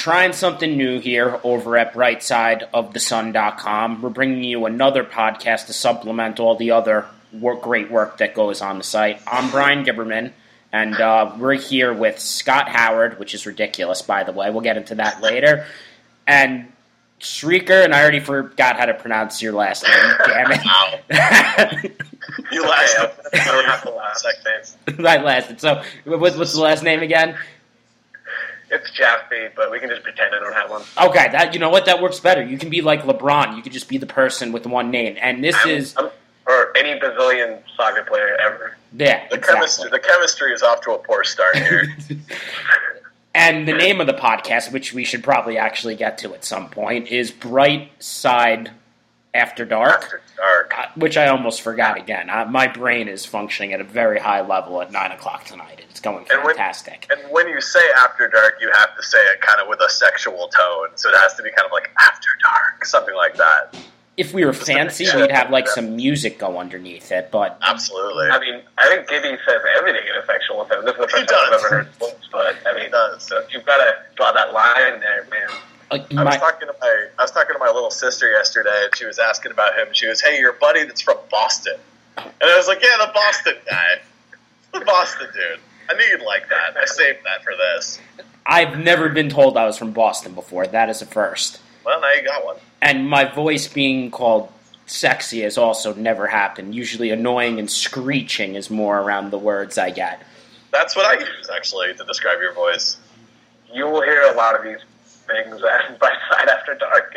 trying something new here over at brightsideofthesun.com. We're bringing you another podcast to supplement all the other great work that goes on the site. I'm Brian Gibberman, and we're here with Scott Howard, which is ridiculous, by the way. We'll get into that later. And Shrieker, and I already forgot how to pronounce your last name. Damn it. You lasted. I don't have the last name. I lasted. So, what's the last name again? It's Jaffe, but we can just pretend I don't have one. Okay, you know what? That works better. You can be like LeBron. You can just be the person with one name. And or any bazillion soccer player ever. Yeah, exactly. The chemistry is off to a poor start here. And the name of the podcast, which we should probably actually get to at some point, is Bright Side After Dark. After Dark. Which I almost forgot again. My brain is functioning at a very high level at 9 o'clock tonight. It's going fantastic. And when you say After Dark, you have to say it kind of with a sexual tone. So it has to be kind of like After Dark, something like that. If we were fancy, we'd have like some music go underneath it, but... Absolutely. I mean, I think Gibby says everything in a sexual tone. This is the first time I've ever heard books, but I mean, he does. So you've got to draw that line there, man. I was talking to my little sister yesterday, and she was asking about him. She was, "Hey, your buddy that's from Boston," and I was like, "Yeah, the Boston guy, the Boston dude. I knew you'd like that. I saved that for this." I've never been told I was from Boston before. That is a first. Well, now you got one. And my voice being called sexy has also never happened. Usually, annoying and screeching is more around the words I get. That's what I use actually to describe your voice. You will hear a lot of these things at Bright Side After Dark.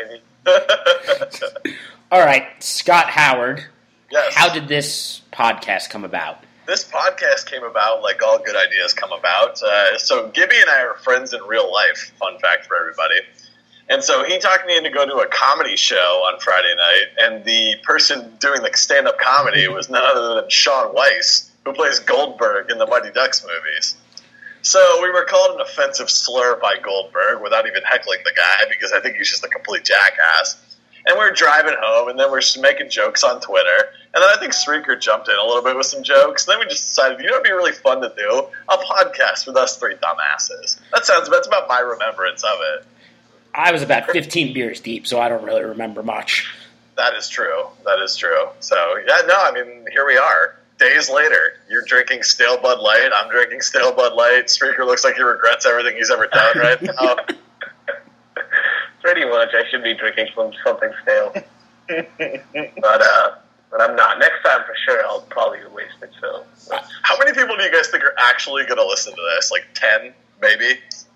All right, Scott Howard. Yes. How did this podcast come about? This podcast came about like all good ideas come about. So Gibby and I are friends in real life. Fun fact for everybody. And so he talked me into go to a comedy show on Friday night, and the person doing the stand-up comedy was none other than Sean Weiss, who plays Goldberg in the Mighty Ducks movies. So we were called an offensive slur by Goldberg without even heckling the guy, because I think he's just a complete jackass. And we were driving home, and then we were just making jokes on Twitter. And then I think Shrieker jumped in a little bit with some jokes. And then we just decided, you know what would be really fun to do? A podcast with us three dumbasses. That's about my remembrance of it. I was about 15 beers deep, so I don't really remember much. That is true. So, yeah, no, I mean, here we are. Days later, you're drinking stale Bud Light. I'm drinking stale Bud Light. Streaker looks like he regrets everything he's ever done right now. Pretty much. I should be drinking something stale. but I'm not. Next time, for sure, I'll probably waste it. So, how many people do you guys think are actually going to listen to this? Like 10, maybe?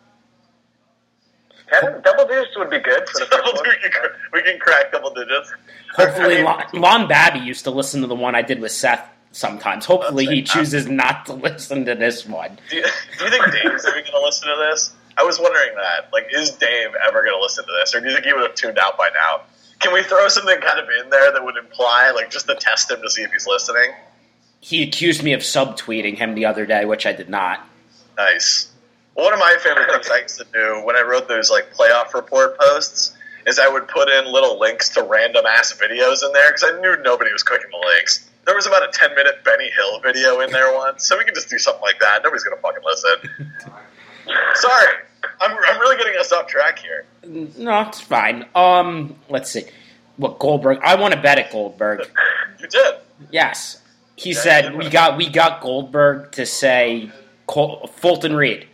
10? Double digits would be good for the first one. We can crack double digits. Hopefully, Lon Babby used to listen to the one I did with Seth sometimes. Hopefully he chooses not to listen to this one. Do you think Dave's ever going to listen to this? I was wondering that. Like, is Dave ever going to listen to this? Or do you think he would have tuned out by now? Can we throw something kind of in there that would imply, like, just to test him to see if he's listening? He accused me of subtweeting him the other day, which I did not. Nice. One of my favorite things I used to do when I wrote those, like, playoff report posts is I would put in little links to random-ass videos in there because I knew nobody was clicking the links. There was about a 10-minute Benny Hill video in there once, so we could just do something like that. Nobody's going to fucking listen. Sorry. I'm really getting us off track here. No, it's fine. Let's see. What, Goldberg? I want to bet at Goldberg. You did? Yes. He said we got Goldberg to say Fulton Reed.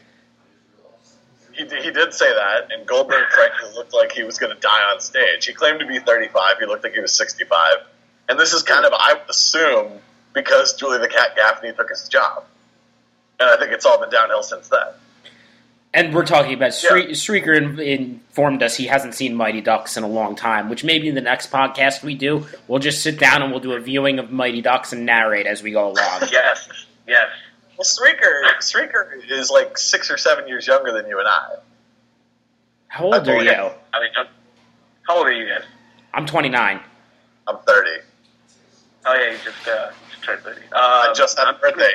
He did say that, and Goldberg frankly looked like he was going to die on stage. He claimed to be 35. He looked like he was 65. And this is kind of, I would assume, because Julie the Cat Gaffney took his job. And I think it's all been downhill since then. And we're talking about Shrieker informed us he hasn't seen Mighty Ducks in a long time, which maybe in the next podcast we do, we'll just sit down and we'll do a viewing of Mighty Ducks and narrate as we go along. Yes. Well, Shrieker is like 6 or 7 years younger than you and I. How old are you? How old are you guys? I'm 29. I'm 30. Oh, yeah, you just turned 30. I just had a birthday.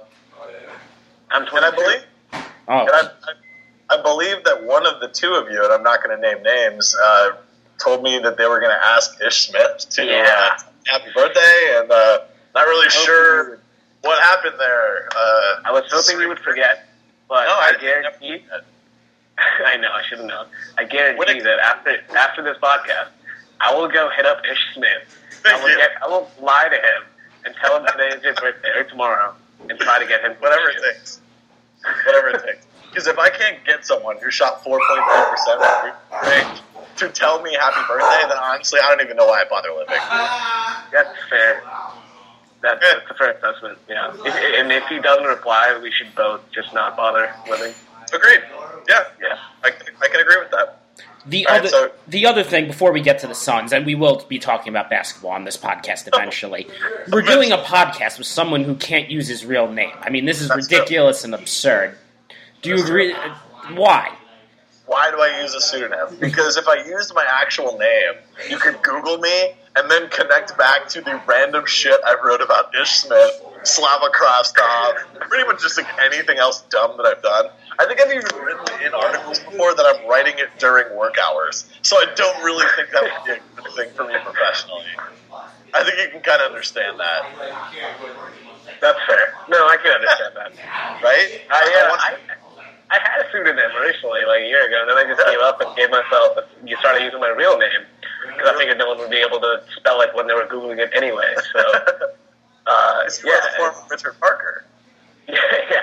I'm 22. And I believe... Oh. And I believe that one of the two of you, and I'm not going to name names, told me that they were going to ask Ish Smith to happy birthday, and not really sure what happened there. I was hoping you would forget, but I guarantee I know, I should have known. I guarantee you that after this podcast, I will go hit up Ish Smith. I will lie to him and tell him today is his birthday or tomorrow and try to get him whatever it takes. Whatever it takes. Because if I can't get someone who shot 4.5% range to tell me happy birthday, then honestly, I don't even know why I bother living. That's fair. That's a fair assessment, yeah. And if he doesn't reply, we should both just not bother living. Agreed. Yeah. I can agree with that. The other thing, before we get to the Suns, and we will be talking about basketball on this podcast eventually, we're doing a podcast with someone who can't use his real name. I mean, this is ridiculous and absurd. Do you agree? Why? Why do I use a pseudonym? Because if I used my actual name, you could Google me and then connect back to the random shit I wrote about Ish Smith, Slava Krastov, pretty much just like anything else dumb that I've done. I think I've even written in articles before that I'm writing it during work hours, so I don't really think that would be a good thing for me professionally. I think you can kind of understand that. That's fair. No, I can understand that. Right? I had a pseudonym originally, like a year ago, and then I just gave up and started using my real name, because I figured no one would be able to spell it when they were Googling it anyway, so... It's the form of Richard Parker. Yeah.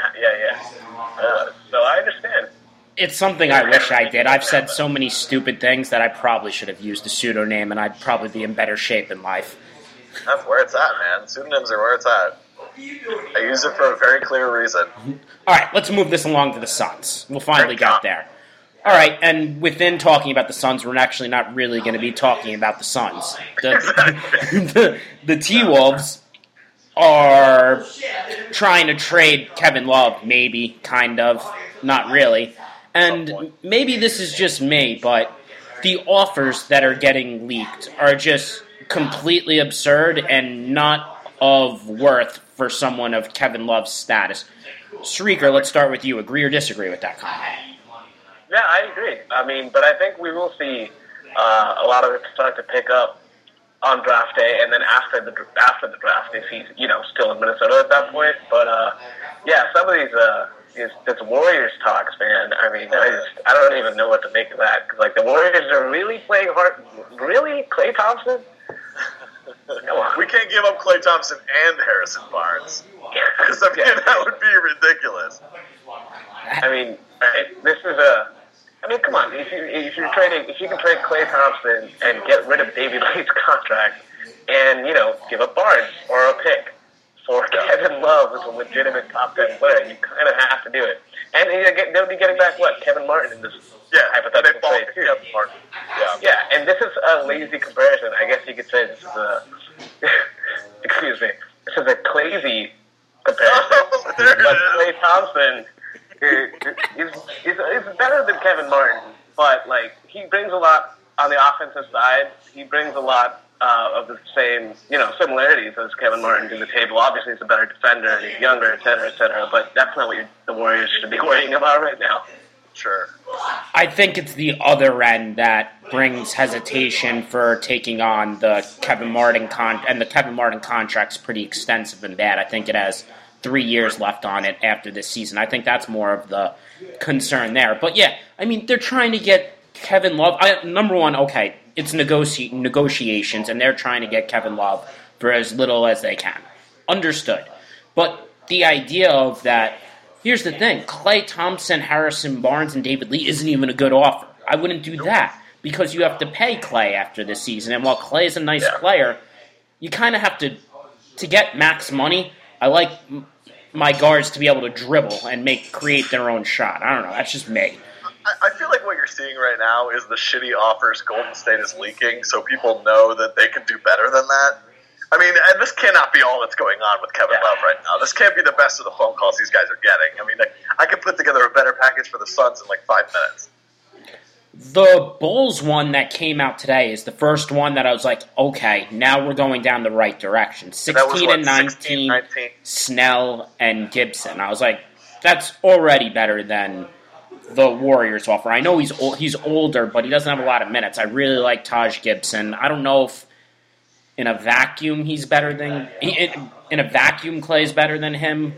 So I understand. It's something I wish I did. I've said so many stupid things that I probably should have used a pseudonym, and I'd probably be in better shape in life. That's where it's at, man. Pseudonyms are where it's at. I use it for a very clear reason. All right, let's move this along to the Suns. We'll finally get there. All right, and within talking about the Suns, we're actually not really going to be talking about the Suns. The T-Wolves are trying to trade Kevin Love, maybe, kind of, not really. And maybe this is just me, but the offers that are getting leaked are just completely absurd and not of worth for someone of Kevin Love's status. Sreeker, let's start with you. Agree or disagree with that comment? Yeah, I agree. I mean, but I think we will see a lot of it start to pick up on draft day, and then after the draft, if he's still in Minnesota at that point. But some of these Warriors talks, man. I mean, I don't even know what to make of that, because like the Warriors are really playing hard. Really, Klay Thompson? Come on. We can't give up Klay Thompson and Harrison Barnes, because that would be ridiculous. I mean, this is come on. If you can trade Klay Thompson and get rid of David Lee's contract, and give up Barnes or a pick for Kevin Love as a legitimate top 10 player, you kind of have to do it. And they'll be getting back Kevin Martin in this hypothetical trade too. Yeah, and this is a lazy comparison. I guess you could say this is a excuse me. This is a Clazy comparison. Oh, there but Klay Thompson is better than Kevin Martin, but he brings a lot on the offensive side. He brings a lot of the same similarities as Kevin Martin to the table. Obviously, he's a better defender and he's younger, et cetera, but that's not what the Warriors should be worrying about right now. Sure. I think it's the other end that brings hesitation for taking on the Kevin Martin and the Kevin Martin contract's pretty extensive and bad. I think it has 3 years left on it after this season. I think that's more of the concern there. But yeah, I mean, they're trying to get Kevin Love. Number one, okay, it's negotiations, and they're trying to get Kevin Love for as little as they can. Understood. But the idea of that, here's the thing, Klay Thompson, Harrison Barnes, and David Lee isn't even a good offer. I wouldn't do that, because you have to pay Klay after this season, and while Klay is a nice player, you kind of have to get max money. I like my guards to be able to dribble and create their own shot. I don't know, that's just me. I feel like what you're seeing right now is the shitty offers Golden State is leaking, so people know that they can do better than that. I mean, and this cannot be all that's going on with Kevin Love right now. This can't be the best of the phone calls these guys are getting. I mean, I could put together a better package for the Suns in 5 minutes. The Bulls one that came out today is the first one that I was like, okay, now we're going down the right direction. 16 and 19, Snell and Gibson. I was like, that's already better than the Warriors offer. I know he's older, but he doesn't have a lot of minutes. I really like Taj Gibson. I don't know if in a vacuum he's better than in a vacuum Klay's better than him,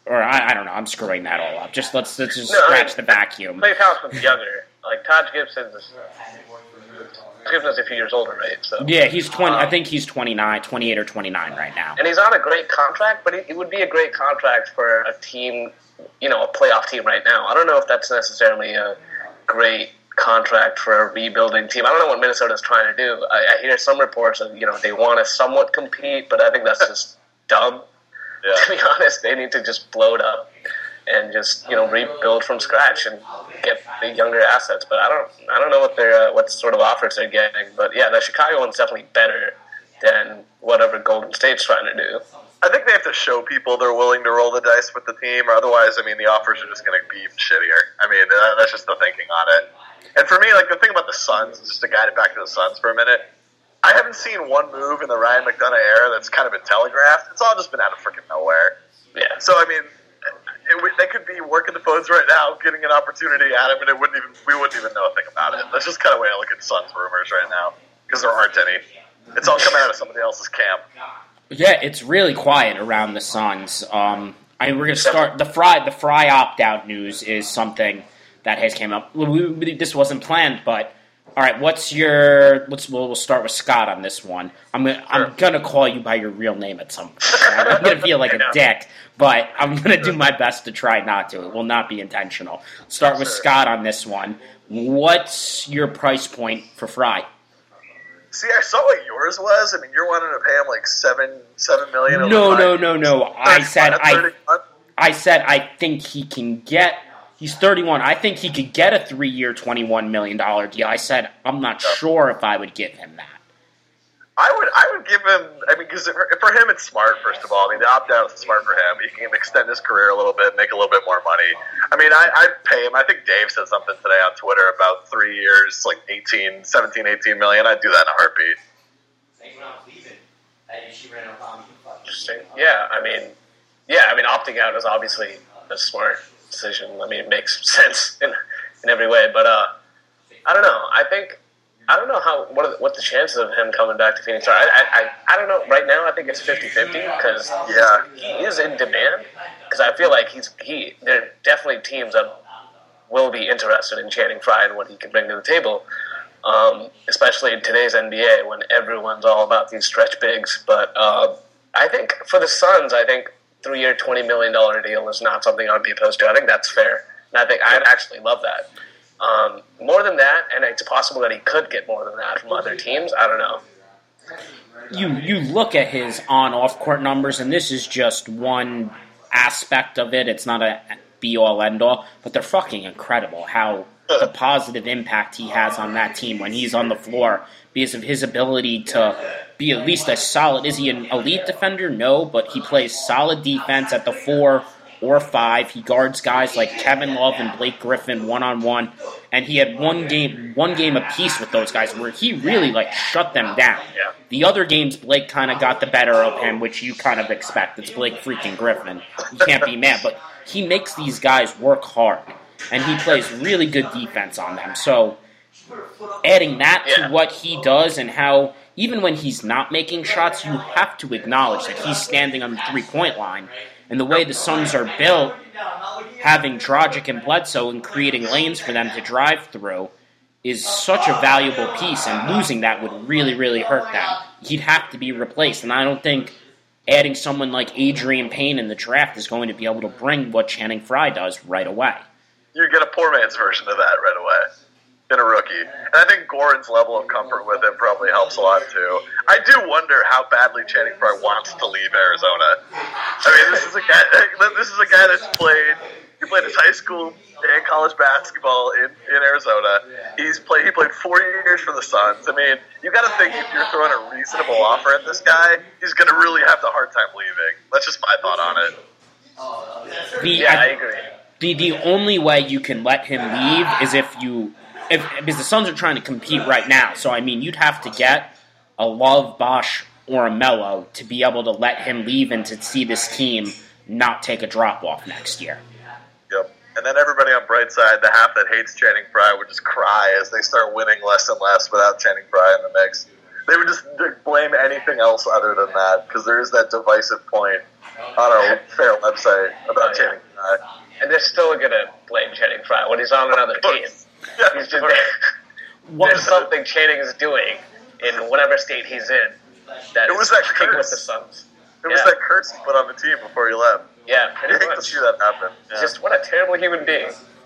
Or I don't know. I'm screwing that all up. Let's just scratch the vacuum. Klay Thompson's younger. Like Taj Gibson's a few years older, right? So yeah, he's 20. I think he's 28 or 29 right now. And he's on a great contract, but it would be a great contract for a team, a playoff team right now. I don't know if that's necessarily a great contract for a rebuilding team. I don't know what Minnesota's trying to do. I hear some reports of, they want to somewhat compete, but I think that's just dumb. Yeah. To be honest, they need to just blow it up and just rebuild from scratch and get the younger assets. But I don't know what sort of offers they're getting. But yeah, the Chicago one's definitely better than whatever Golden State's trying to do. I think they have to show people they're willing to roll the dice with the team, or otherwise, the offers are just going to be even shittier. That's just the thinking on it. And for me, the thing about the Suns, just to guide it back to the Suns for a minute, I haven't seen one move in the Ryan McDonough era that's kind of been telegraphed. It's all just been out of freaking nowhere. Yeah. So, they could be working the phones right now, getting an opportunity at him, and we wouldn't even know a thing about it. That's just kind of the way I look at Suns rumors right now, because there aren't any. It's all coming out of somebody else's camp. Yeah, it's really quiet around the Suns. We're going to start the Fry opt-out news is something that has came up. This wasn't planned, but all right. We'll start with Scott on this one. I'm gonna call you by your real name at some point. I'm gonna feel like a dick, but I'm gonna do my best to try not to. It will not be intentional. Start with Scott on this one. What's your price point for Fry? See, I saw what yours was. You're wanting to pay him like $7 million. No. I said I think he can get. He's 31. I think he could get a 3-year, $21 million deal. I said I'm not sure if I would give him that. I would give him. Because for him it's smart. First of all, the opt out is smart for him. He can extend his career a little bit, make a little bit more money. I'd pay him. I think Dave said something today on Twitter about 3 years, like 18 million. I'd do that in a heartbeat. Interesting. Yeah. Opting out is obviously a smart decision. It makes sense in every way. But I don't know. I don't know what the chances of him coming back to Phoenix are. I don't know. Right now, I think it's 50-50 because he is in demand. Because I feel like there are definitely teams that will be interested in Channing Frye and what he can bring to the table, especially in today's NBA when everyone's all about these stretch bigs. But I think for the Suns, 3-year, $20 million deal is not something I'd be opposed to. I think that's fair. And I think I'd actually love that. More than that, and it's possible that he could get more than that from other teams. I don't know. You look at his on-off court numbers, and this is just one aspect of it. It's not a be-all, end-all, but they're fucking incredible how the positive impact he has on that team when he's on the floor because of his ability to be at least a solid... Is he an elite defender? No, but he plays solid defense at the 4 or 5. He guards guys like Kevin Love and Blake Griffin one-on-one, and he had one game apiece with those guys where he really shut them down. Yeah. The other games, Blake kind of got the better of him, which you kind of expect. It's Blake freaking Griffin. You can't be mad, but he makes these guys work hard, and he plays really good defense on them. So adding that to what he does and how even when he's not making shots, you have to acknowledge that he's standing on the three-point line. And the way the Suns are built, having Dragic and Bledsoe and creating lanes for them to drive through is such a valuable piece, and losing that would really, really hurt them. He'd have to be replaced, and I don't think adding someone like Adrian Payne in the draft is going to be able to bring what Channing Frye does right away. You get a poor man's version of that right away. In a rookie. And I think Goran's level of comfort with him probably helps a lot too. I do wonder how badly Channing Frye wants to leave Arizona. This is a guy that's played his high school and college basketball in Arizona. He played 4 years for the Suns. You got to think if you're throwing a reasonable offer at this guy, he's going to really have the hard time leaving. That's just my thought on it. I agree. The only way you can let him leave is because the Suns are trying to compete right now. So, you'd have to get a Love, Bosch, or a Melo to be able to let him leave and to see this team not take a drop-off next year. Yep. And then everybody on Brightside, the half that hates Channing Frye, would just cry as they start winning less and less without Channing Frye in the mix. They would just blame anything else other than that, because there is that divisive point on our fair website about Channing Frye. And they're still going to blame Channing Frye when he's on another team. Yeah, He's just, there's something Channing is doing in whatever state he's in that It was is that clicking with curse. the Suns. It was that curse he put on the team before he left. Yeah, I pretty hate to much. see that happen. Yeah. Just what a terrible human being.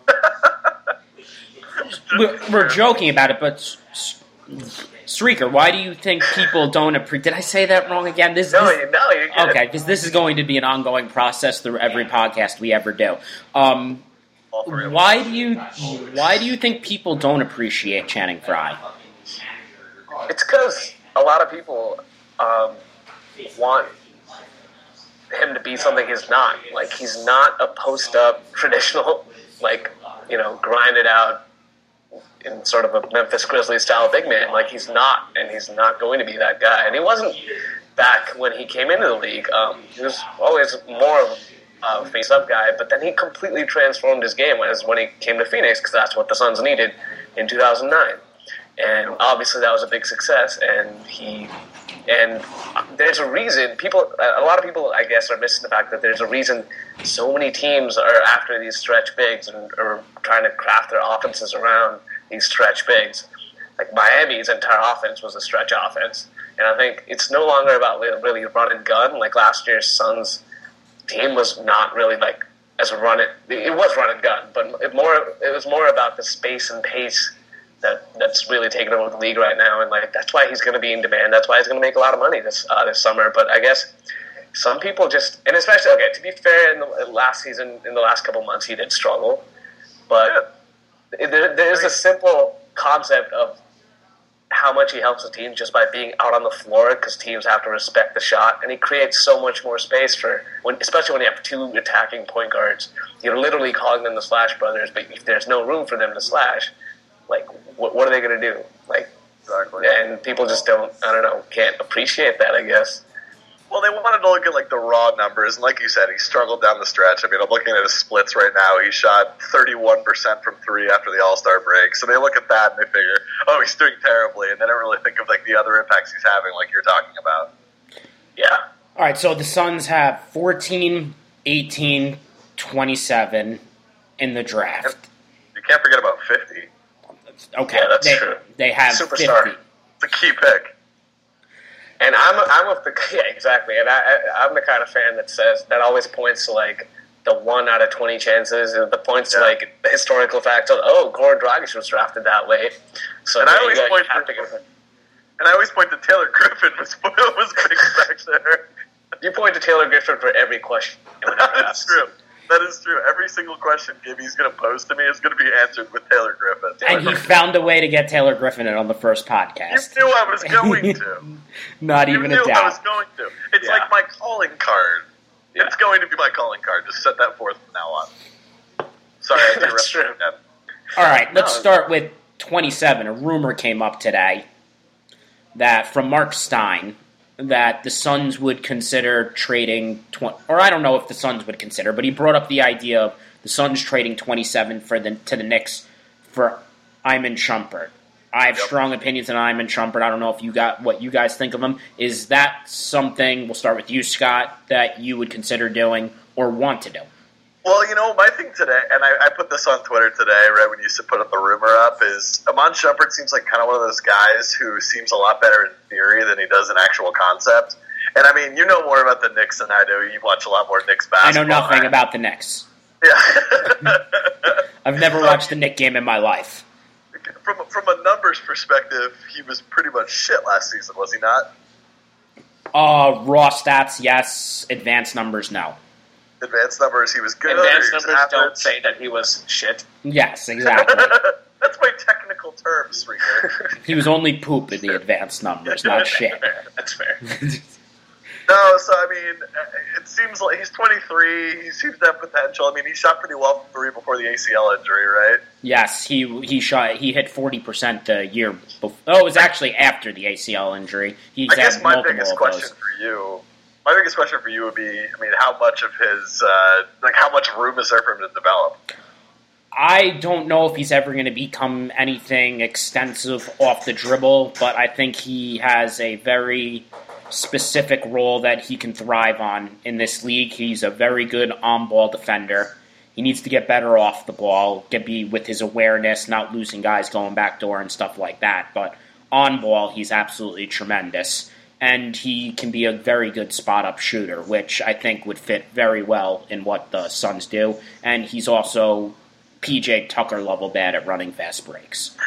We're joking about it, but Streaker, why do you think people don't appreciate? Did I say that wrong again? No, you get it. Okay, because this is going to be an ongoing process through every podcast we ever do. Why do you think people don't appreciate Channing Frye? It's because a lot of people want him to be something he's not. Like, he's not a post-up, traditional, grind it out in sort of a Memphis Grizzlies style big man. Like, he's not, and he's not going to be that guy. And he wasn't back when he came into the league. He was always more of a face-up guy, but then he completely transformed his game when he came to Phoenix, because that's what the Suns needed in 2009. And obviously that was a big success, and there's a reason a lot of people, I guess, are missing the fact that there's a reason so many teams are after these stretch bigs and are trying to craft their offenses around these stretch bigs. Like, Miami's entire offense was a stretch offense, and I think it's no longer about really run and gun. Like, last year's Suns team was not really it was run and gun, but it was more about the space and pace that's really taking over the league right now, and that's why he's going to be in demand. That's why he's going to make a lot of money this summer. But I guess some people just, and especially, to be fair, in the last season, in the last couple months, he did struggle. But there's a simple concept of how much he helps the team just by being out on the floor, because teams have to respect the shot, and he creates so much more space especially when you have two attacking point guards. You're literally calling them the Slash Brothers, but if there's no room for them to slash, what are they going to do? Exactly. And people just can't appreciate that, I guess. Well, they wanted to look at the raw numbers, and like you said, he struggled down the stretch. I mean, I'm looking at his splits right now. He shot 31% from three after the All-Star break. So they look at that and they figure, oh, he's doing terribly, and they don't really think of the other impacts he's having, like you're talking about. Yeah. All right, so the Suns have 14, 18, 27 in the draft. You can't forget about 50. Okay, yeah, that's true. They have Superstar. 50. It's a key pick. And I'm of the exactly, and I'm the kind of fan that always points to the 1 out of 20 chances, and the points to the historical fact of Goran Dragic was drafted that late. So and I always point to Taylor Griffin was big back there. You point to Taylor Griffin for every question. That is true. That is true. Every single question Gibby's going to pose to me is going to be answered with Taylor Griffin. And he found a way to get Taylor Griffin in on the first podcast. You knew I was going to. Not even a doubt. You knew I was going to. It's like my calling card. Yeah. It's going to be my calling card. Just set that forth from now on. Sorry, I That's true. All right, let's start with 27. A rumor came up today that from Mark Stein that the Suns would consider trading, or I don't know if the Suns would consider, but he brought up the idea of the Suns trading 27 to the Knicks for Iman Shumpert. I have strong opinions on Iman Shumpert. I don't know if you got what you guys think of him. Is that something, we'll start with you, Scott, that you would consider doing or want to do? Well, my thing today, and I put this on Twitter today, right when you put the rumor up, is Iman Shumpert seems like kind of one of those guys who seems a lot better in theory than he does in actual concept. And, I mean, you know more about the Knicks than I do. You watch a lot more Knicks basketball. I know nothing about the Knicks. Yeah. I've never watched a Knicks game in my life. From a numbers perspective, he was pretty much shit last season, was he not? Raw stats, yes. Advanced numbers, no. Advanced numbers, he was good. Advanced numbers don't say that he was shit. Yes, exactly. That's my technical term, Streaker. He was only poop in the advanced numbers, not shit. That's fair. No, so I mean, it seems like he's 23. He seems to have potential. I mean, he shot pretty well from three before the ACL injury, right? Yes, he hit 40% the year before. Oh, it was actually after the ACL injury. I guess my biggest question for you would be, I mean, how much of his, how much room is there for him to develop? I don't know if he's ever going to become anything extensive off the dribble, but I think he has a very specific role that he can thrive on in this league. He's a very good on-ball defender. He needs to get better off the ball, be with his awareness, not losing guys going backdoor and stuff like that. But on ball, he's absolutely tremendous. And he can be a very good spot-up shooter, which I think would fit very well in what the Suns do. And he's also P.J. Tucker level bad at running fast breaks.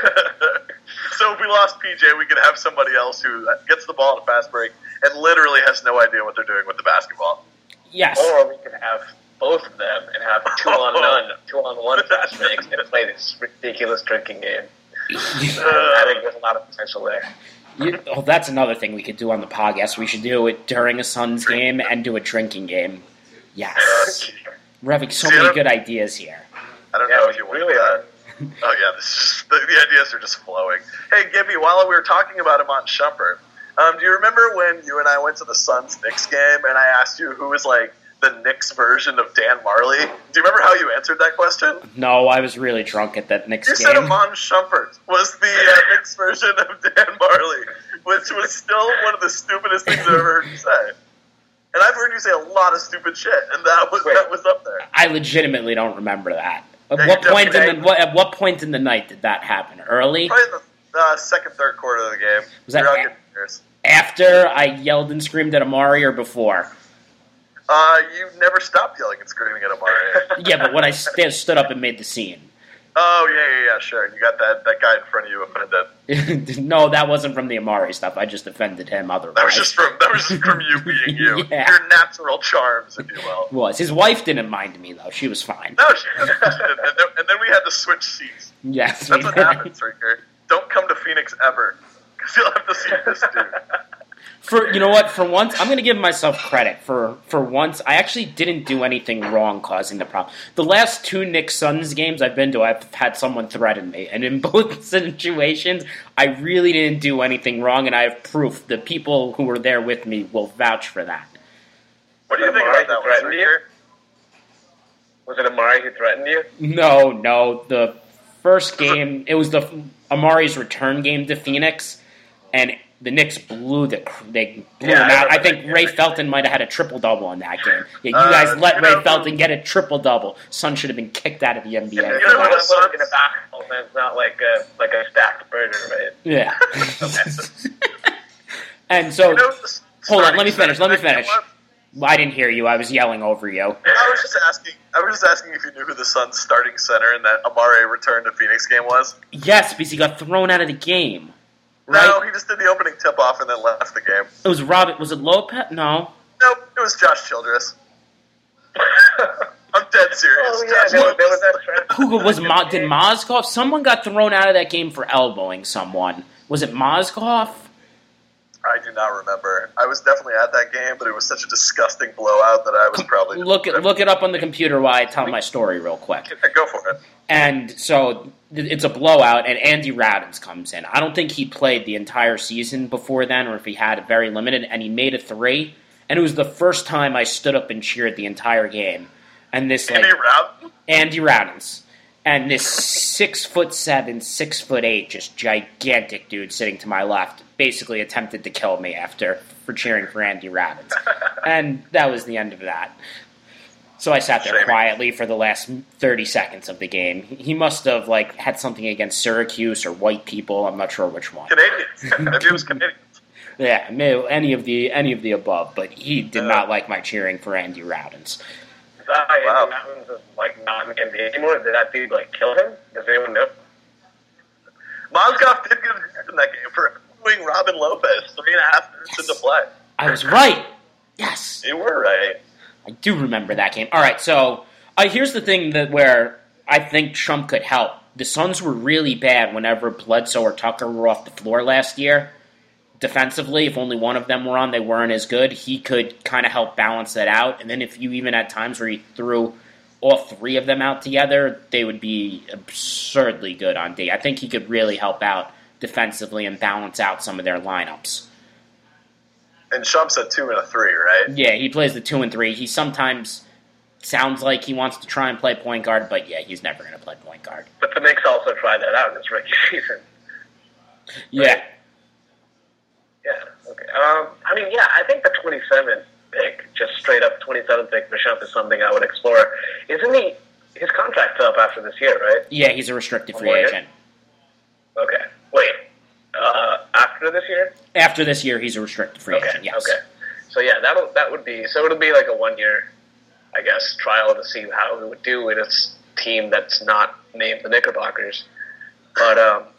So if we lost PJ, we could have somebody else who gets the ball in a fast break and literally has no idea what they're doing with the basketball. Yes. Or we could have both of them and have 2-on-1 fast breaks and play this ridiculous drinking game. I think there's a lot of potential there. That's another thing we could do on the podcast. We should do it during a Suns game and do a drinking game. Yes. We're having so many good ideas here. I don't know if you really are. Oh, yeah, the ideas are just flowing. Hey, Gibby, while we were talking about him on Shumpert, do you remember when you and I went to the Suns-Knicks game and I asked you who was, like, the Knicks version of Dan Marley? Do you remember how you answered that question? No, I was really drunk at that Knicks game. You said Iman Shumpert was the Knicks version of Dan Marley, which was still one of the stupidest things I've ever heard you say. And I've heard you say a lot of stupid shit, and that was up there. I legitimately don't remember that. At what point in the night did that happen? Early? Probably in the second, third quarter of the game. Was that after I yelled and screamed at Amari or before? You never stopped yelling and screaming at Amari. Yeah, but when I stood up and made the scene. Oh, yeah, sure. You got that guy in front of you offended. No, that wasn't from the Amari stuff. I just offended him otherwise. That was just from you being you. Yeah. Your natural charms, if you will. It was. His wife didn't mind me, though. She was fine. No, she didn't. And then we had to switch seats. Yes. That's what happens, Ricker. Don't come to Phoenix ever, because you'll have to see this dude. You know what? For once, I'm going to give myself credit. For once, I actually didn't do anything wrong causing the problem. The last 2 Knicks Suns games I've been to, I've had someone threaten me. And in both situations, I really didn't do anything wrong, and I have proof. The people who were there with me will vouch for that. What do you think about that one, Ricker? Was it Amari who threatened you? No. The first game, it was Amari's return game to Phoenix, and the Knicks blew them out. I think Ray Felton might have had a triple-double in that game. Yeah, you guys let Ray Felton get a triple-double. Son should have been kicked out of the NBA. You know what I'm looking at basketball, man. It's not like a stacked burger, right? Yeah. And so, hold on, let me finish. Well, I didn't hear you. I was yelling over you. I was just asking if you knew who the Suns' starting center in that Amari return to Phoenix game was. Yes, because he got thrown out of the game. Right? No, he just did the opening tip-off and then left the game. It was Robin. Was it Lopez? No. Nope, it was Josh Childress. I'm dead serious. Oh, yeah, there was that trend. Did Mozgov? Someone got thrown out of that game for elbowing someone. Was it Mozgov? I do not remember. I was definitely at that game, but it was such a disgusting blowout that I was probably... Look it up on the computer while I tell my story real quick. Yeah, go for it. And so it's a blowout, and Andy Radins comes in. I don't think he played the entire season before then, or if he had, very limited, and he made a 3. And it was the first time I stood up and cheered the entire game. And this Andy Radins. And this 6'7", 6'8", just gigantic dude sitting to my left basically attempted to kill me for cheering for Andy Radins. And that was the end of that. So I sat there quietly for the last 30 seconds of the game. He must have had something against Syracuse or white people. I'm not sure which one. Canadians. Maybe it was Canadians. Yeah, any of the above. But he did not like my cheering for Andy Radins. Wow. Andy Radins is not in the NBA anymore. Did that dude kill him? Does anyone know? Mozgov did get a in that game for booing Robin Lopez 3.5 minutes into play. I was right. Yes. You were right. I do remember that game. All right, so here's the thing where I think Trump could help. The Suns were really bad whenever Bledsoe or Tucker were off the floor last year. Defensively, if only one of them were on, they weren't as good. He could kind of help balance that out. And then if you even had times where he threw all 3 of them out together, they would be absurdly good on D. I think he could really help out defensively and balance out some of their lineups. And Shump's a 2 and a 3, right? Yeah, he plays the 2 and 3. He sometimes sounds like he wants to try and play point guard, but yeah, he's never going to play point guard. But the Knicks also tried that out in this rookie season. Yeah. Right? Yeah, okay. I think the 27th pick, just straight up 27th pick for Shump is something I would explore. Isn't his contract's up after this year, right? Yeah, he's a restricted free agent. Okay. Wait. After this year? After this year, he's a restricted free agent, yes. Okay. So, yeah, it'll be like a 1 year, I guess, trial to see how he would do with his team that's not named the Knickerbockers. But,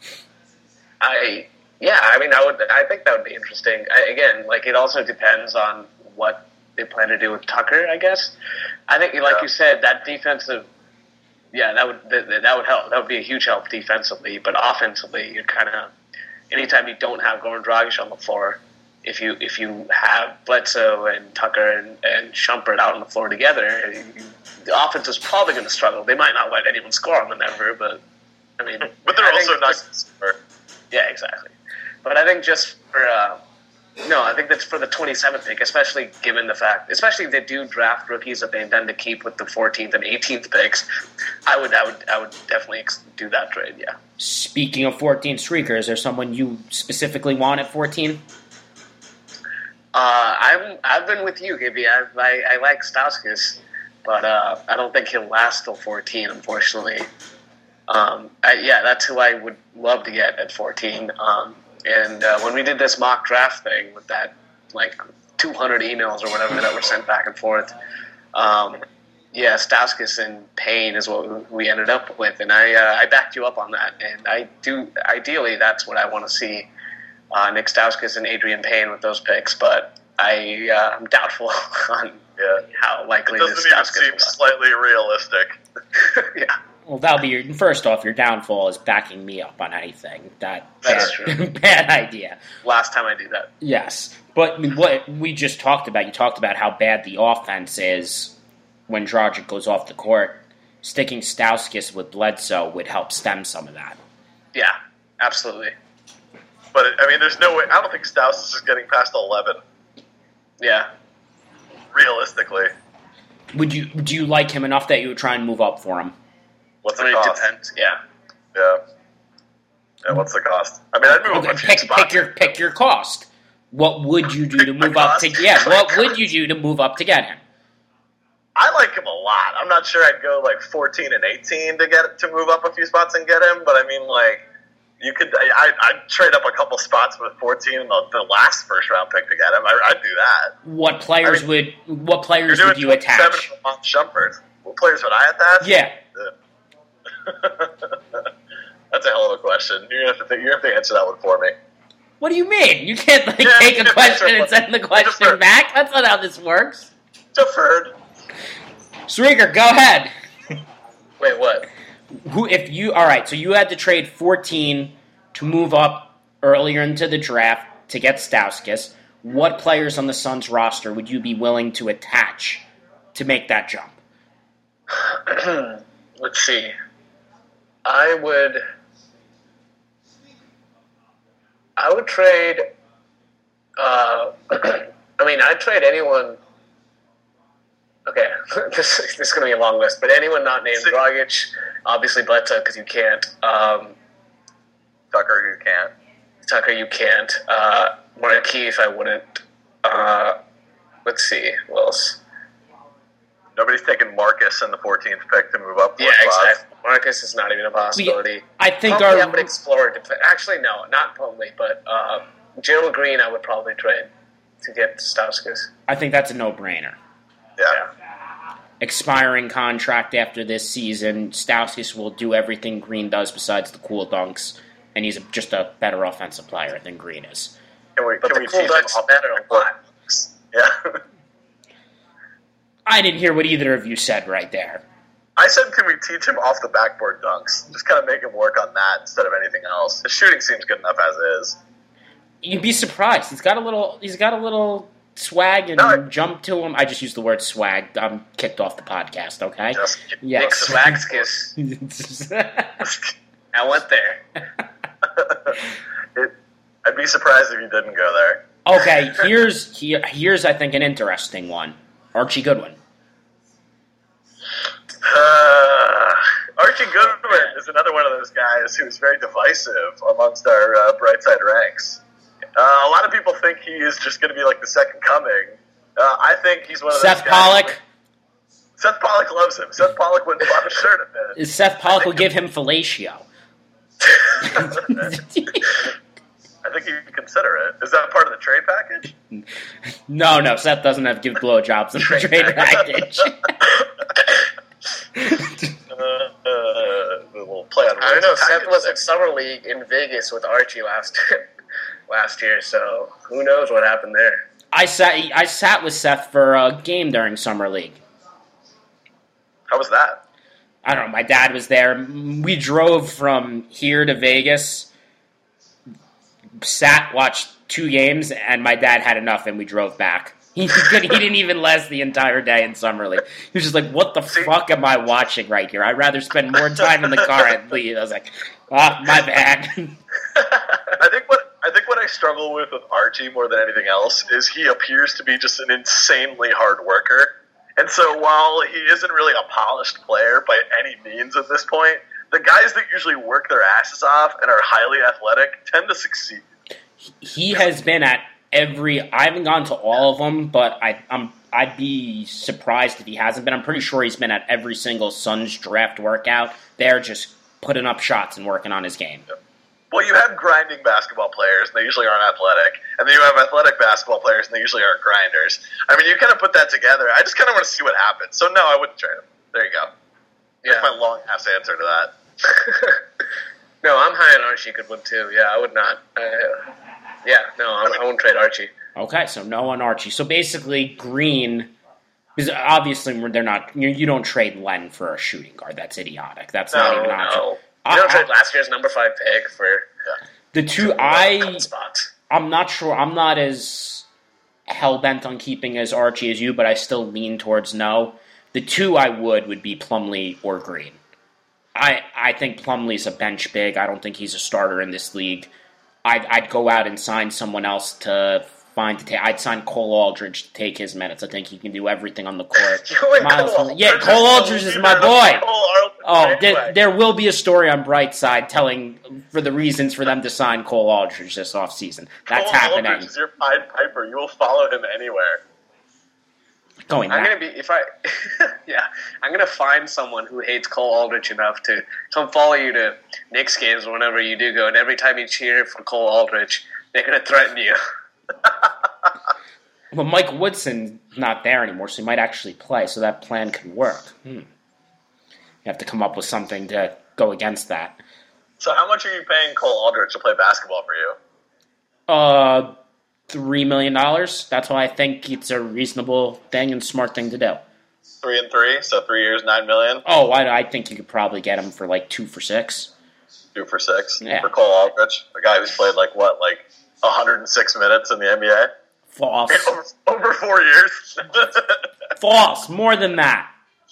I think that would be interesting. It also depends on what they plan to do with Tucker, I guess. I think, like you said, that defensive, that would help. That would be a huge help defensively, but offensively, you're kind of, anytime you don't have Goran Dragic on the floor, if you have Bledsoe and Tucker and Shumpert out on the floor together, the offense is probably going to struggle. They might not let anyone score on them ever, but they're also not going to score. Yeah, exactly. But I think just for I think that's for the 27th pick, especially given the fact, especially if they do draft rookies that they intend to keep with the 14th and 18th picks, I would definitely do that trade. Yeah. Speaking of 14 streaker, is there someone you specifically want at 14? I've been with you, Gibby. I like Stauskas, but I don't think he'll last till 14, unfortunately. That's who I would love to get at 14. And when we did this mock draft thing with that, 200 emails or whatever that were sent back and forth, Stauskas and Payne is what we ended up with. And I backed you up on that. And ideally, that's what I want to see, Nick Stauskas and Adrian Payne with those picks. But I'm doubtful on how likely this Stauskas doesn't even seem slightly realistic. Yeah. Well, that'll be first off. Your downfall is backing me up on anything. That's true. Bad idea. Last time I do that. Yes, but what we just talked about, you talked about how bad the offense is when Dragic goes off the court. Sticking Stauskas with Bledsoe would help stem some of that. Yeah, absolutely. But there's no way. I don't think Stauskas is getting past 11. Yeah. Realistically, Would you like him enough that you would try and move up for him? What's the cost? Depends. Yeah. Yeah, what's the cost? I'd move up a few spots. Pick your cost. What would you do to move up to? Yeah, what would you do to move up to get him? I like him a lot. I'm not sure I'd go 14 and 18 to move up a few spots and get him, but you could. I'd trade up a couple spots with 14 and the last first round pick to get him. I'd do that. What players would you attach? 7 on Shumpert. What players would I attach? Yeah. That's a hell of a question. You're gonna have to answer that one for me. What do you mean? You can't take a question and send the question back? That's not how this works. Deferred. Streaker, go ahead. Wait, what? So you had to trade 14 to move up earlier into the draft to get Stauskas. What players on the Suns roster would you be willing to attach to make that jump? Let's see. I would trade. I'd trade anyone. Okay, this is going to be a long list, but anyone not named Dragic, obviously Bledsoe because you can't. Tucker, you can't. Markieff, I wouldn't. Let's see, who else? Nobody's taking Marcus in the 14th pick to move up. Yeah, exactly. Marcus is not even a possibility. I think I would explore it. Actually, no, not Plumlee, but Gerald Green I would probably trade to get Stauskas. I think that's a no-brainer. Yeah. Expiring contract after this season, Stauskas will do everything Green does besides the cool dunks, and he's just a better offensive player than Green is. But the cool dunks matter a lot. Yeah. I didn't hear what either of you said right there. I said, can we teach him off the backboard dunks? Just kind of make him work on that instead of anything else. His shooting seems good enough as is. You'd be surprised. He's got a little swag and jump to him. I just used the word swag. I'm kicked off the podcast, okay? Nick Swagskis. I went there. I'd be surprised if you didn't go there. Okay, here's I think an interesting one. Archie Goodwin. Goodwin is another one of those guys who's very divisive amongst our Brightside ranks. A lot of people think he is just going to be like the second coming. I think he's one of those guys. Seth Pollock. Seth Pollock loves him. Seth Pollock wouldn't buy a shirt of it. Seth Pollock will give him fellatio. I think you can consider it. Is that part of the trade package? No. Seth doesn't have to give blowjobs in the trade package. We'll play on. I don't know. Seth was at Summer League in Vegas with Archie last year, so who knows what happened there. I sat with Seth for a game during Summer League. How was that? I don't know. My dad was there. We drove from here to Vegas, watched 2 games, and my dad had enough, and we drove back. He didn't even last the entire day in Summer League. He was just like, what the fuck am I watching right here? I'd rather spend more time in the car and leave. I was like, my bad. I think what I struggle with Archie more than anything else is he appears to be just an insanely hard worker. And so while he isn't really a polished player by any means at this point, the guys that usually work their asses off and are highly athletic tend to succeed. He has been at I haven't gone to all of them, but I'd be surprised if he hasn't been. I'm pretty sure he's been at every single Suns draft workout. They're just putting up shots and working on his game. Yep. Well, you have grinding basketball players, and they usually aren't athletic. And then you have athletic basketball players, and they usually aren't grinders. I mean, you kind of put that together. I just kind of want to see what happens. So, no, I wouldn't trade him. There you go. That's my long-ass answer to that. No, I'm high on Archie Goodwin, too. Yeah, I would not. I won't trade Archie. Okay, so no on Archie. So basically, Green, because obviously they're not. You don't trade Len for a shooting guard. That's idiotic. That's not even an option. No. You don't trade last year's number 5 pick for the 2. I'm not sure. I'm not as hell bent on keeping as Archie as you, but I still lean towards no. The 2 I would be Plumlee or Green. I think Plumlee's a bench big. I don't think he's a starter in this league. I'd go out and sign someone else to I'd sign Cole Aldridge to take his minutes. I think he can do everything on the court. Cole Aldridge is my boy. There will be a story on Brightside telling for the reasons for them to sign Cole Aldridge this offseason. That's happening. Cole Aldridge is your Pied Piper. You will follow him anywhere. I'm gonna find someone who hates Cole Aldridge enough to come follow you to Knicks games whenever you do go, and every time you cheer for Cole Aldridge, they're gonna threaten you. Well, Mike Woodson's not there anymore, so he might actually play, so that plan can work. You have to come up with something to go against that. So how much are you paying Cole Aldridge to play basketball for you? $3 million. That's why I think it's a reasonable thing and smart thing to do. 3 and 3, so 3 years, $9 million. Oh, I think you could probably get him for like 2 for $6. 2 for $6 yeah. For Cole Aldridge, a guy who's played like 106 minutes in the NBA. False. Over 4 years. False. More than that.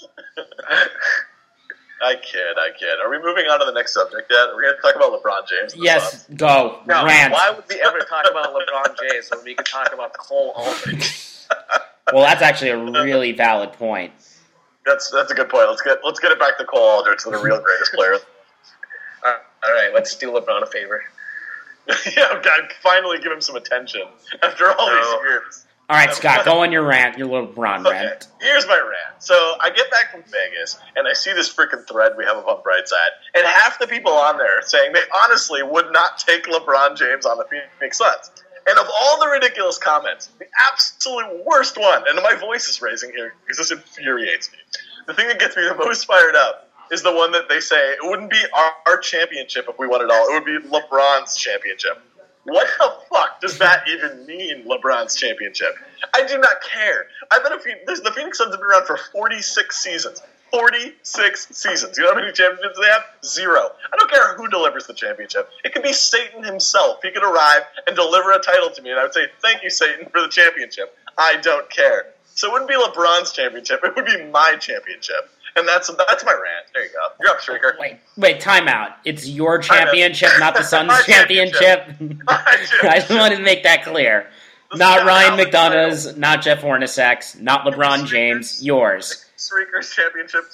I kid. Are we moving on to the next subject yet? Are we going to talk about LeBron James? Yes, go. No, rant. Why would we ever talk about LeBron James when we could talk about Cole Aldridge? Well, that's actually a really valid point. That's a good point. Let's get it back to Cole Aldridge, the real greatest player. All right, let's do LeBron a favor. Yeah, God, finally give him some attention after all these years. All right, Scott, go on your rant, your little LeBron rant. Here's my rant. So I get back from Vegas, and I see this freaking thread we have up on Brightside, and half the people on there saying they honestly would not take LeBron James on the Phoenix Suns. And of all the ridiculous comments, the absolute worst one, and my voice is raising here because this infuriates me, the thing that gets me the most fired up is the one that they say, it wouldn't be our championship if we won it all. It would be LeBron's championship. What the fuck does that even mean, LeBron's championship? I do not care. I bet the Phoenix Suns have been around for 46 seasons. 46 seasons. You know how many championships they have? 0. I don't care who delivers the championship. It could be Satan himself. He could arrive and deliver a title to me, and I would say, thank you, Satan, for the championship. I don't care. So it wouldn't be LeBron's championship. It would be my championship. And that's my rant. There you go. You're up, Streaker. Wait, time out. It's your championship, not the Suns' championship? I just wanted to make that clear. Not Ryan McDonough's, not Jeff Hornacek's, not LeBron James, yours. Streaker's championship, too.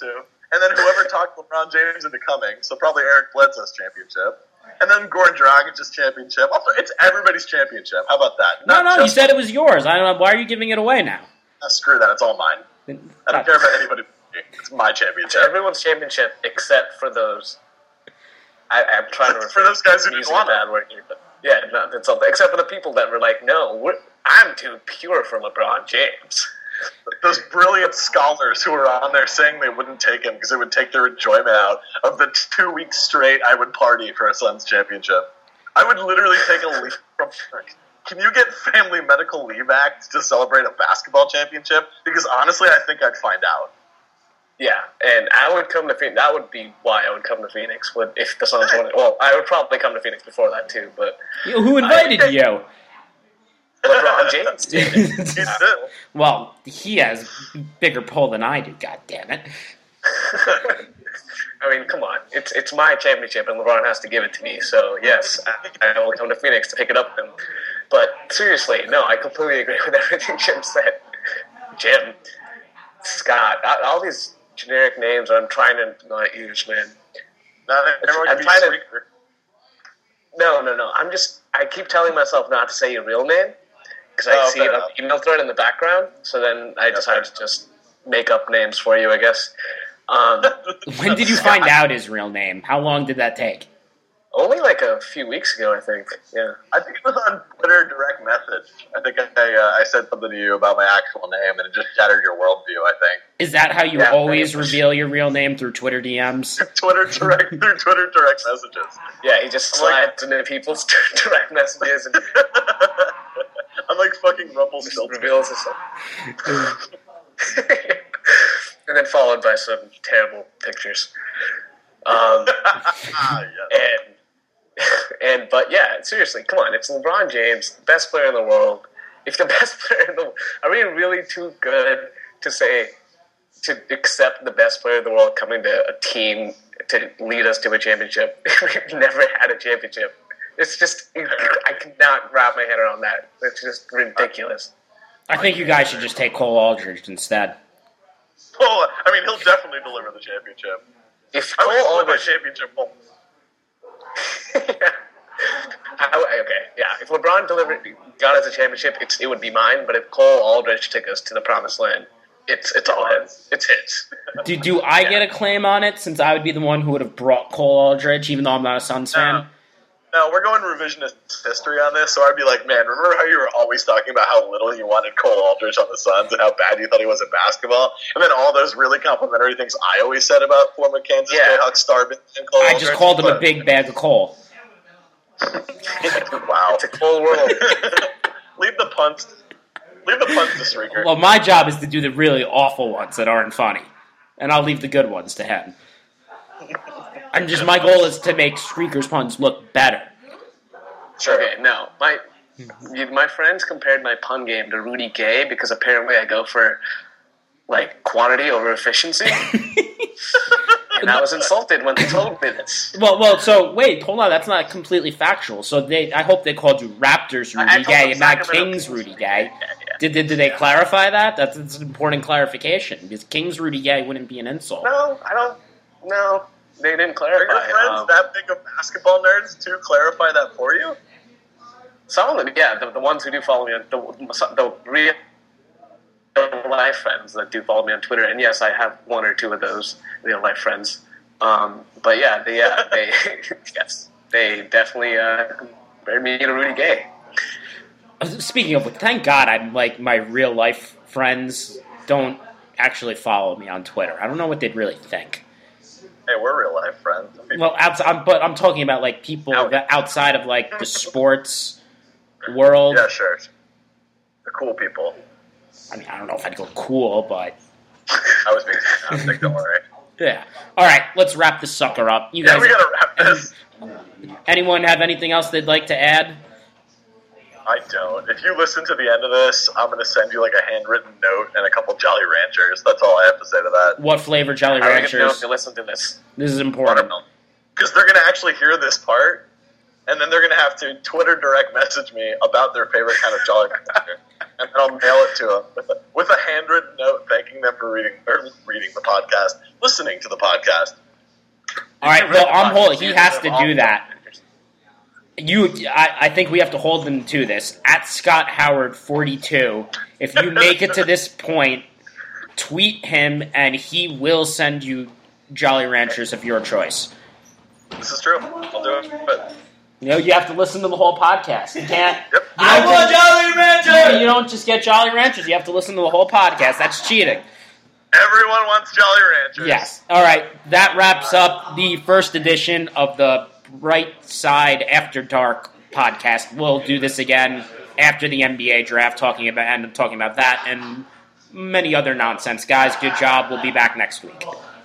And then whoever talked LeBron James into coming, so probably Eric Bledsoe's championship. And then Goran Dragic's championship. Also, it's everybody's championship. How about that? No, you said it was yours. I don't know. Why are you giving it away now? Screw that. It's all mine. I don't care about anybody. It's my championship. It's everyone's championship except for those. I'm trying to for those guys who didn't want bad word here, but yeah, no, it's something. Except for the people that were like, "No, I'm too pure for LeBron James." Those brilliant scholars who were on there saying they wouldn't take him because it would take their enjoyment out of the 2 weeks straight I would party for a Suns championship. I would literally take a leave from work. Can you get Family Medical Leave Act to celebrate a basketball championship? Because honestly, I think I'd find out. Yeah, and I would come to Phoenix. That would be why I would come to Phoenix if the Suns won it. Well, I would probably come to Phoenix before that too, but... Who invited you? LeBron James did. Well, he has bigger pull than I do, God damn it. I mean, come on. It's my championship, and LeBron has to give it to me. So, yes, I will come to Phoenix to pick it up. But seriously, no, I completely agree with everything Jim said. Jim, Scott, all these generic names I'm trying to not use, man. I'm trying to... No. I keep telling myself not to say your real name because I see it on the email thread in the background. So then I decided to just make up names for you, I guess. When did you find out his real name? How long did that take? Only like a few weeks ago, I think. Yeah, I think it was on Twitter direct message. I think I said something to you about my actual name, and it just shattered your worldview, I think. Is that how you always reveal your real name, through Twitter DMs? Through Twitter direct messages. Yeah, he just slides into people's direct messages and I'm like fucking Rumpelstiltskin. Reveals himself. And then followed by some terrible pictures. But yeah, seriously, come on. It's LeBron James, the best player in the world. If the best player in the world, are we really too good to accept the best player in the world coming to a team to lead us to a championship? We've never had a championship. It's just, I cannot wrap my head around that. It's just ridiculous. I think you guys should just take Cole Aldridge instead. Well, I mean, he'll definitely deliver the championship. If Cole Aldridge championship, If LeBron got us a championship, it would be mine. But if Cole Aldridge took us to the promised land, it's all his. It's his. Do I get a claim on it since I would be the one who would have brought Cole Aldridge, even though I'm not a Suns fan? No, we're going revisionist history on this, so I'd be like, man, remember how you were always talking about how little you wanted Cole Aldridge on the Suns and how bad you thought he was at basketball? And then all those really complimentary things I always said about former Kansas Jayhawks star and Cole Aldridge. I just called him a big bag of coal. Wow. It's a cold world. Leave the punts to Streaker. Well, my job is to do the really awful ones that aren't funny. And I'll leave the good ones to him. My goal is to make Streaker's puns look better. Sure. Okay, no. My friends compared my pun game to Rudy Gay because apparently I go for, quantity over efficiency. And I was insulted when they told me this. Well, so, wait, hold on. That's not completely factual. So I hope they called you Raptors Rudy Gay and not Kings Rudy Gay. Yeah. Did they clarify that? That's an important clarification, because Kings Rudy Gay wouldn't be an insult. No, I don't. No. They didn't clarify. Are your friends that big of basketball nerds to clarify that for you? Some of them, yeah. The ones who do follow me, the real life friends that do follow me on Twitter, and yes, I have one or two of those real life friends. But yeah, they yes, they definitely compared me to Rudy Gay. Speaking of, thank God, my real life friends don't actually follow me on Twitter. I don't know what they'd really think. Hey, we're real life friends. Well, but I'm talking about people outside of the sports world. Yeah, sure. The cool people. I mean, I don't know if I'd go cool, but I was being sarcastic. Don't worry. Yeah. All right, let's wrap this sucker up. You guys, we gotta wrap this. Anyone have anything else they'd like to add? I don't. If you listen to the end of this, I'm going to send you a handwritten note and a couple Jolly Ranchers. That's all I have to say to that. What flavor Jolly Ranchers? I don't know if you listen to this. This is important. Because they're going to actually hear this part, and then they're going to have to Twitter direct message me about their favorite kind of Jolly Rancher. And then I'll mail it to them with a handwritten note thanking them for reading the podcast. listening to the podcast. All right, well, he has to do that. I think we have to hold them to this. At Scott Howard 42, if you make it to this point, tweet him and he will send you Jolly Ranchers of your choice. This is true. I'll do it. But you have to listen to the whole podcast. You can't. Yep. I want Jolly Ranchers! You don't just get Jolly Ranchers. You have to listen to the whole podcast. That's cheating. Everyone wants Jolly Ranchers. Yes. All right. That wraps up the first edition of the Bright Side After Dark podcast. We'll do this again after the NBA draft, talking about that and many other nonsense. Guys, good job. We'll be back next week.